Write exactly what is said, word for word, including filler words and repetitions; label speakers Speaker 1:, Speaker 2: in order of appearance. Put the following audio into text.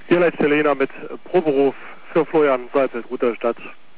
Speaker 1: Hier Leitz Helena mit Proberuf für Florian Seifeld, Rutherstadt.